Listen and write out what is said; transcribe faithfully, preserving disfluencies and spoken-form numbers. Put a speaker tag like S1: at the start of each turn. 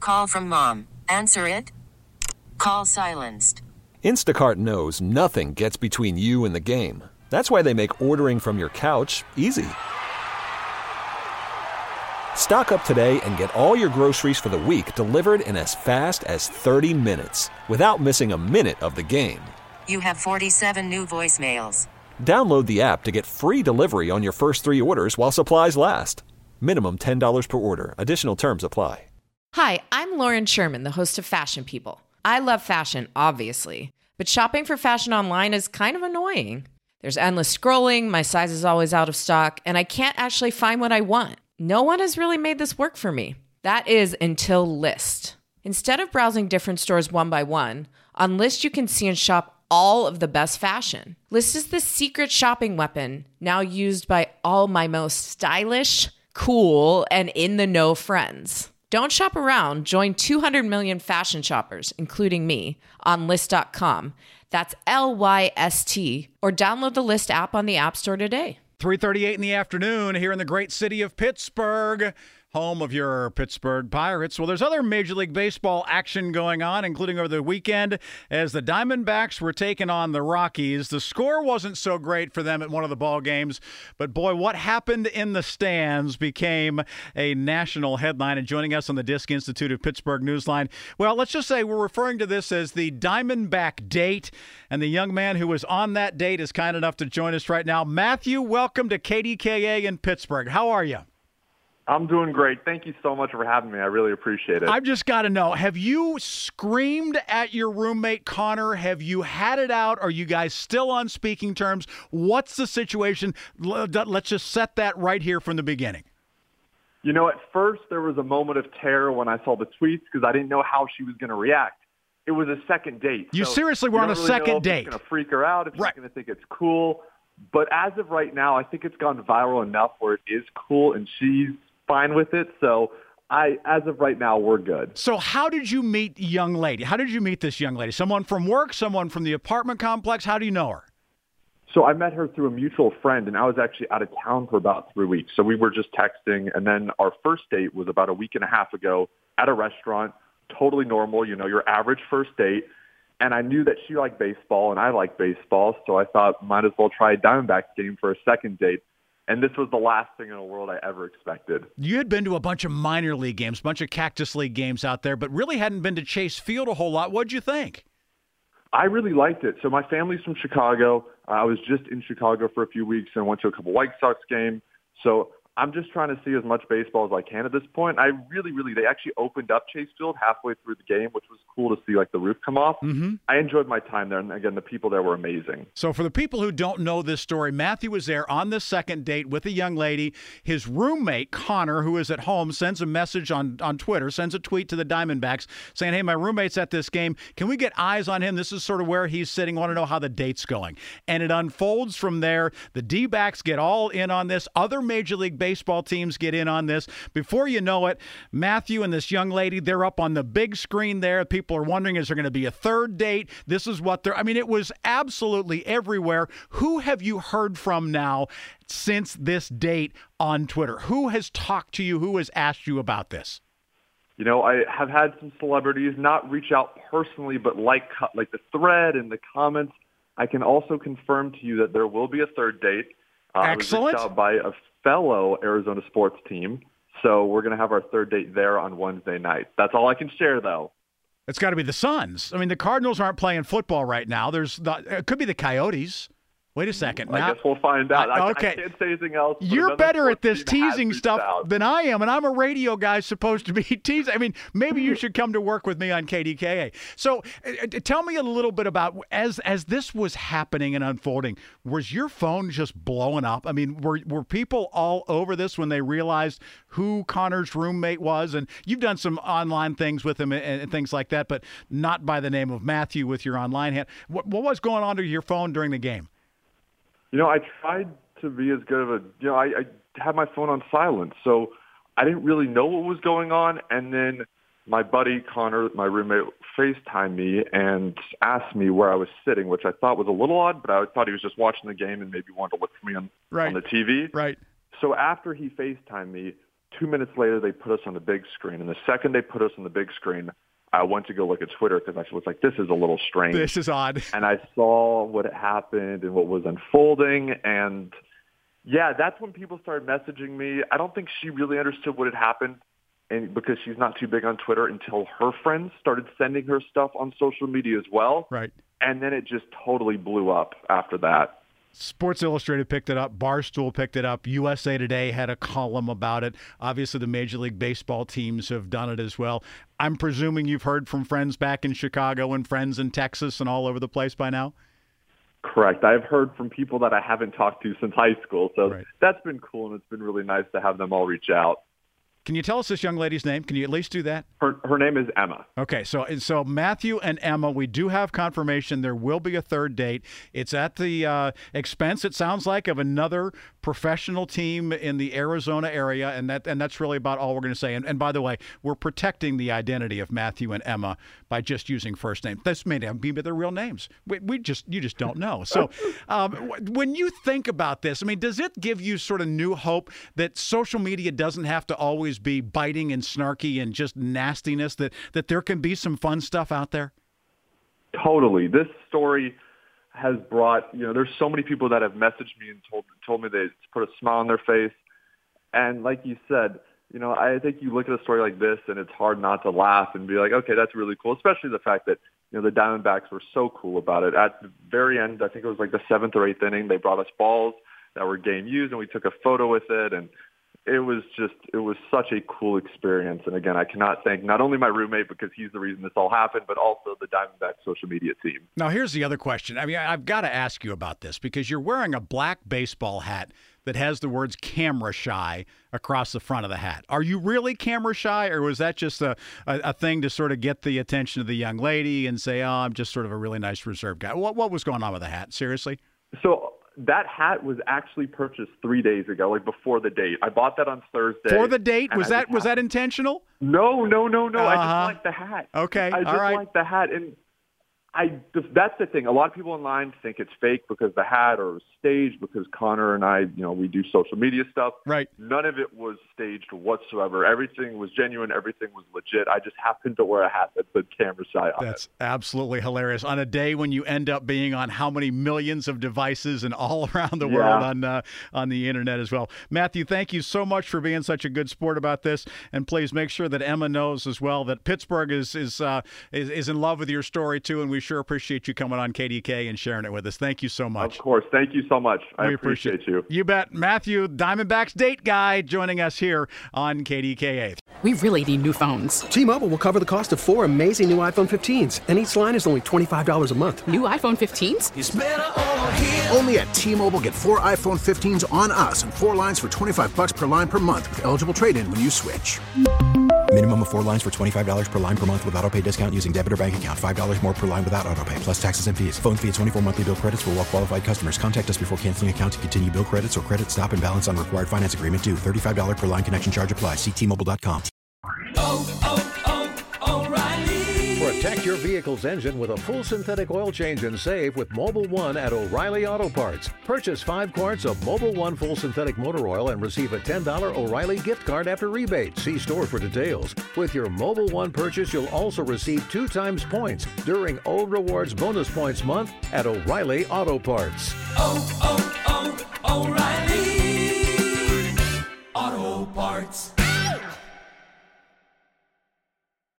S1: Call from mom. Answer it. Call silenced.
S2: Instacart knows nothing gets between you and the game. That's why they make ordering from your couch easy. Stock up today and get all your groceries for the week delivered in as fast as thirty minutes without missing a minute of the game.
S1: You have forty-seven new voicemails.
S2: Download the app to get free delivery on your first three orders while supplies last. Minimum ten dollars per order. Additional terms apply.
S3: Hi, I'm Lauren Sherman, the host of Fashion People. I love fashion, obviously, but shopping for fashion online is kind of annoying. There's endless scrolling, my size is always out of stock, and I can't actually find what I want. No one has really made this work for me. That is until Lyst. Instead of browsing different stores one by one, on Lyst you can see and shop all of the best fashion. Lyst is the secret shopping weapon now used by all my most stylish, cool, and in-the-know friends. Don't shop around. Join two hundred million fashion shoppers, including me, on Lyst dot com. That's L Y S T. Or download the Lyst app on the App Store today.
S4: three thirty-eight in the afternoon here in the great city of Pittsburgh, home of your Pittsburgh Pirates. Well, there's other Major League Baseball action going on, including over the weekend as the Diamondbacks were taking on the Rockies. The score wasn't so great for them at one of the ball games, but boy, what happened in the stands became a national headline. And joining us on the Disc Institute of Pittsburgh Newsline, well, let's just say we're referring to this as the Diamondback date, and the young man who was on that date is kind enough to join us right now. Matthew, welcome to K D K A in Pittsburgh. How are you?
S5: I'm doing great. Thank you so much for having me. I really appreciate it.
S4: I've just got to know, have you screamed at your roommate, Connor? Have you had it out? Are you guys still on speaking terms? What's the situation? Let's just set that right here from the beginning.
S5: You know, at first there was a moment of terror when I saw the tweets because I didn't know how she was going to react. It was a second date.
S4: You
S5: so
S4: seriously were on a
S5: really
S4: second
S5: know if
S4: date.
S5: It's going to freak her out, if
S4: right.
S5: she's going to think it's cool. But as of right now, I think it's gone viral enough where it is cool and she's fine with it. So I, as of right now, we're good.
S4: So how did you meet young lady? How did you meet this young lady? Someone from work, someone from the apartment complex? How do you know her?
S5: So I met her through a mutual friend, and I was actually out of town for about three weeks. So we were just texting, and then our first date was about a week and a half ago at a restaurant, totally normal, you know, your average first date. And I knew that she liked baseball, and I like baseball, so I thought might as well try a Diamondbacks game for a second date. And this was the last thing in the world I ever expected.
S4: You had been to a bunch of minor league games, a bunch of Cactus League games out there, but really hadn't been to Chase Field a whole lot. What'd you think?
S5: I really liked it. So my family's from Chicago. Uh, I was just in Chicago for a few weeks and went to a couple White Sox games. So I'm just trying to see as much baseball as I can at this point. I really, really, they actually opened up Chase Field halfway through the game, which was cool to see, like, the roof come off.
S4: Mm-hmm.
S5: I enjoyed my time there, and again, the people there were amazing.
S4: So for the people who don't know this story, Matthew was there on this second date with a young lady. His roommate, Connor, who is at home, sends a message on, on Twitter, sends a tweet to the Diamondbacks saying, hey, my roommate's at this game. Can we get eyes on him? This is sort of where he's sitting. Want to know how the date's going. And it unfolds from there. The D-backs get all in on this. Other Major League Baseball teams get in on this. Before you know it, Matthew and this young lady, they're up on the big screen there. People are wondering, is there going to be a third date? This is what they're, I mean, it was absolutely everywhere. Who have you heard from now since this date on Twitter? Who has talked to you? Who has asked you about this?
S5: You know, I have had some celebrities not reach out personally, but like like the thread and the comments. I can also confirm to you that there will be a third date. Uh,
S4: Excellent.
S5: I was reached out by a fellow Arizona sports team. So we're going to have our third date there on Wednesday night. That's all I can share, though.
S4: It's got to be the Suns. I mean, the Cardinals aren't playing football right now. There's the, it could be the Coyotes. Wait a second.
S5: I
S4: now,
S5: guess we'll find out. I,
S4: okay.
S5: I can't say anything else.
S4: You're better at this teasing stuff
S5: out.
S4: than I am, and I'm a radio guy supposed to be teasing. I mean, maybe you should come to work with me on K D K A. So uh, tell me a little bit about, as as this was happening and unfolding, was your phone just blowing up? I mean, were, were people all over this when they realized who Connor's roommate was? And you've done some online things with him and, and things like that, but not by the name of Matthew with your online hand. What, what was going on to your phone during the game?
S5: You know, I tried to be as good of a, you know, I, I had my phone on silent, so I didn't really know what was going on. And then my buddy Connor, my roommate, FaceTimed me and asked me where I was sitting, which I thought was a little odd, but I thought he was just watching the game and maybe wanted to look for me on,
S4: right.
S5: on the T V.
S4: Right.
S5: So after he FaceTimed me, Two minutes later, they put us on the big screen. And the second they put us on the big screen, I went to go look at Twitter because I was like, this is a little strange.
S4: This is odd.
S5: And I saw what had happened and what was unfolding. And, yeah, that's when people started messaging me. I don't think she really understood what had happened, and because she's not too big on Twitter, until her friends started sending her stuff on social media as well.
S4: Right.
S5: And then it just totally blew up after that.
S4: Sports Illustrated picked it up. Barstool picked it up. U S A Today had a column about it. Obviously, the Major League Baseball teams have done it as well. I'm presuming you've heard from friends back in Chicago and friends in Texas and all over the place by now?
S5: Correct. I've heard from people that I haven't talked to since high school, so
S4: right.
S5: That's been cool, and it's been really nice to have them all reach out.
S4: Can you tell us this young lady's name? Can you at least do that?
S5: Her her name is Emma.
S4: Okay, so so Matthew and Emma, we do have confirmation there will be a third date. It's at the uh, expense, it sounds like, of another professional team in the Arizona area, and that and that's really about all we're going to say. And, and by the way, we're protecting the identity of Matthew and Emma by just using first names. This may not be their real names. We, we just you just don't know. So um, when you think about this, I mean, does it give you sort of new hope that social media doesn't have to always be biting and snarky and just nastiness, that that there can be some fun stuff out there?
S5: Totally. This story has brought, you know, there's so many people that have messaged me and told told me they put a smile on their face. And like you said, you know, I think you look at a story like this and it's hard not to laugh and be like, okay, that's really cool, especially the fact that, you know, the Diamondbacks were so cool about it. At the very end, I think it was like the seventh or eighth inning, they brought us balls that were game used and we took a photo with it, and it was just, it was such a cool experience. And again, I cannot thank not only my roommate because he's the reason this all happened, but also the Diamondbacks social media team.
S4: Now, here's the other question. I mean, I've got to ask you about this because you're wearing a black baseball hat that has the words camera shy across the front of the hat. Are you really camera shy, or was that just a, a, a thing to sort of get the attention of the young lady and say, oh, I'm just sort of a really nice reserved guy? What, what was going on with the hat? Seriously?
S5: So that hat was actually purchased three days ago, like before the date. I bought that on Thursday.
S4: For the date? Was that was that intentional?
S5: No, no, no, no.
S4: Uh-huh.
S5: I just like the hat.
S4: Okay,
S5: I just
S4: all right.
S5: like the hat. And I that's the thing. A lot of people online think it's fake because the hat, or staged because Connor and I, you know, we do social media stuff.
S4: Right.
S5: None of it was staged whatsoever. Everything was genuine. Everything was legit. I just happened to wear a hat that said camera shy on
S4: That's
S5: it.
S4: absolutely hilarious. On a day when you end up being on how many millions of devices and all around the
S5: Yeah.
S4: world on uh, on the internet as well. Matthew, thank you so much for being such a good sport about this. And please make sure that Emma knows as well that Pittsburgh is is uh, is, is in love with your story too, and we sure appreciate you coming on K D K and sharing it with us. Thank you so much.
S5: Of course. Thank you so much. I
S4: we
S5: appreciate,
S4: appreciate
S5: you.
S4: You bet. Matthew, Diamondbacks date guy, joining us here on K D K A.
S6: We really need new phones.
S7: T-Mobile will cover the cost of four amazing new iPhone fifteens, and each line is only twenty-five dollars a month.
S6: New iPhone fifteens?
S8: It's better over here. Only at T-Mobile, get four iPhone fifteens on us and four lines for twenty-five bucks per line per month with eligible trade-in when you switch.
S9: Minimum of four lines for twenty-five dollars per line per month with autopay discount using debit or bank account. five dollars more per line without autopay, plus taxes and fees. Phone fee at twenty-four monthly bill credits for well-qualified customers. Contact us before canceling account to continue bill credits or credit stop and balance on required finance agreement due. thirty-five dollars per line connection charge applies. See T Mobile dot com.
S10: Oh, oh, oh, O'Reilly.
S11: Protect your vehicle's engine with a full synthetic oil change and save with Mobil one at O'Reilly Auto Parts. Purchase five quarts of Mobil one full synthetic motor oil and receive a ten dollars O'Reilly gift card after rebate. See store for details. With your Mobil one purchase, you'll also receive two times points during O Rewards Bonus Points Month at O'Reilly Auto Parts.
S10: Oh, oh, oh, O'Reilly.